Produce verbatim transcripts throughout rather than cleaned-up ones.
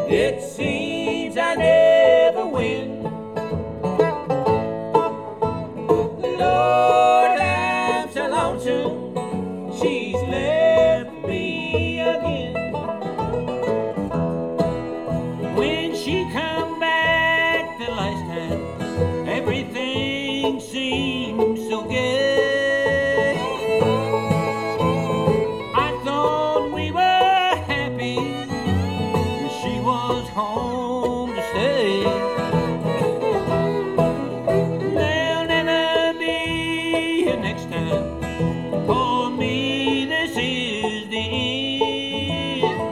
It seems I never win. Lord, I'm so lonesome. She's left me again. When she come back the last time, everything seemed so good. I thought we were happy. She was home to stay. There'll never be a next time. For me, this is the end.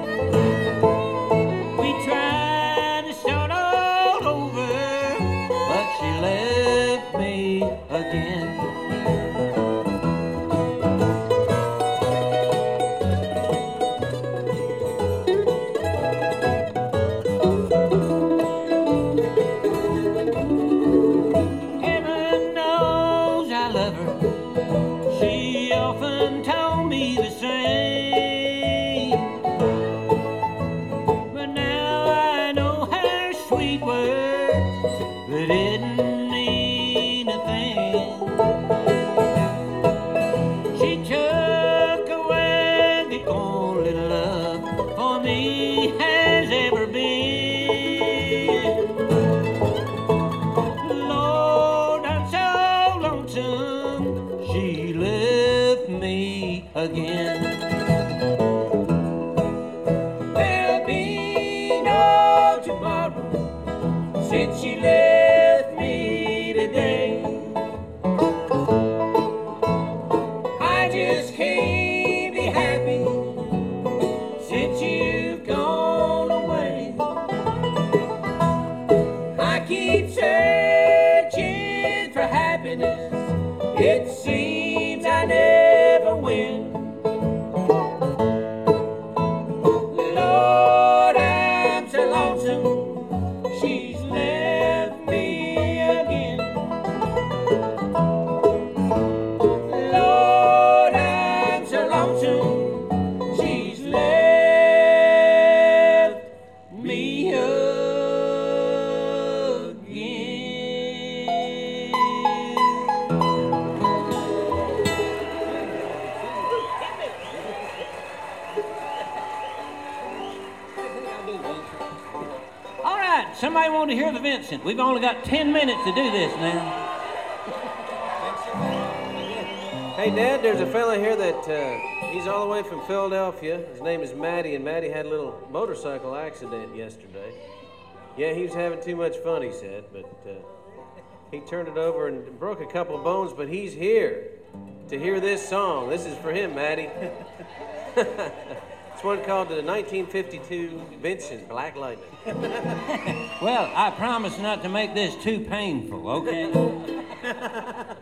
We tried to start all over, but she left me again. Heaven knows I love her. She often told me the same. But now I know her sweet words, they didn't mean a thing. She took away the only love for me has ever been. Lord, I'm so lonesome. She left me again. There'll be no tomorrow since she left me today. I just can't be happy since you've gone away. I keep searching for happiness. It seems I never win. Lord, I'm so lonesome. She's left me again. Lord, I'm so lonesome. She's left me again. All right, somebody want to hear the Vincent. We've only got ten minutes to do this now. Hey, Dad, there's a fella here that, uh, he's all the way from Philadelphia. His name is Matty, and Matty had a little motorcycle accident yesterday. Yeah, he was having too much fun, he said, but uh, he turned it over and broke a couple bones, but he's here to hear this song. This is for him, Matty. It's one called the nineteen fifty-two Vincent Black Lightning. Well, I promise not to make this too painful, okay?